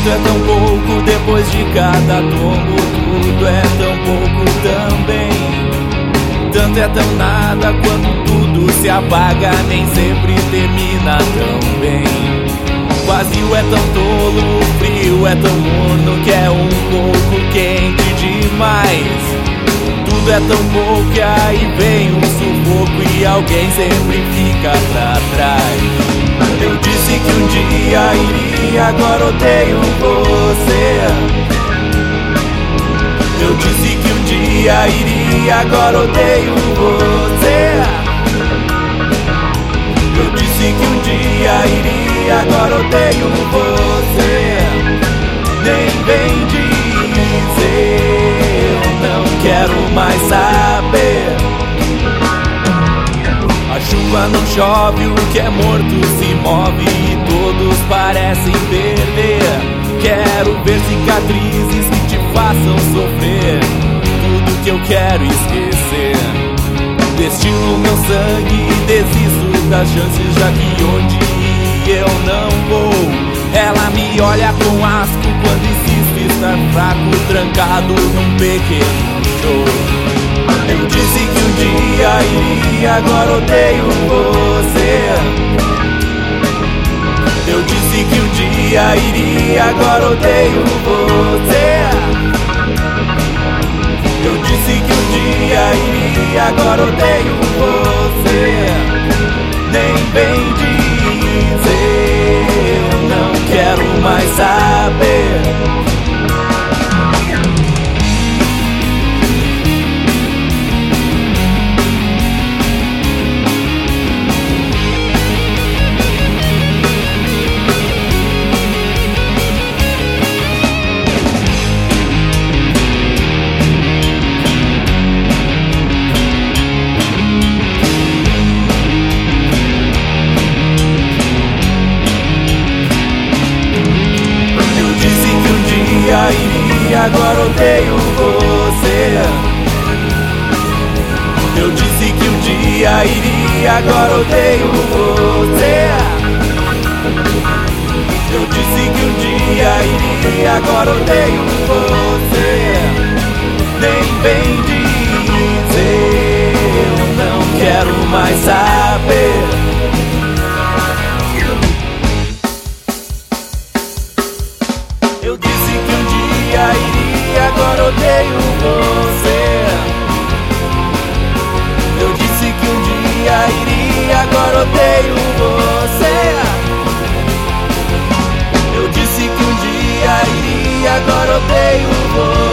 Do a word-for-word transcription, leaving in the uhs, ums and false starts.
Tudo é tão pouco depois de cada tombo, tudo é tão pouco também. Tanto é tão nada quando tudo se apaga, nem sempre termina tão bem. O vazio é tão tolo, o frio é tão morno, que é um pouco quente demais. Tudo é tão pouco que aí vem um sufoco e alguém sempre fica pra trás. Eu disse que um dia iria, agora odeio você. Eu disse que um dia iria, agora odeio você. Eu disse que um dia iria, agora odeio você. Nem vem dizer, não quero mais saber. A chuva não chove, o que é morto se move e todos parecem perder. Quero ver cicatrizes que te façam sofrer, tudo que eu quero esquecer. Destilo meu sangue e desisto das chances, já que onde eu não vou. Ela me olha com asco quando insisto estar fraco, trancado num pequeno show. Eu disse que um dia iria, agora odeio você. Eu disse que um dia iria, agora odeio você. Eu disse que um dia iria, agora odeio você. Nem vem dizer, eu não quero mais saber. Agora odeio você. Eu disse que um dia iria, agora odeio você. Eu disse que um dia iria, agora odeio você. Nem vem dizer, eu não quero mais saber. Eu disse que um dia iria, agora odeio você. Eu disse que um dia iria, agora odeio você. Eu disse que um dia iria, agora odeio você.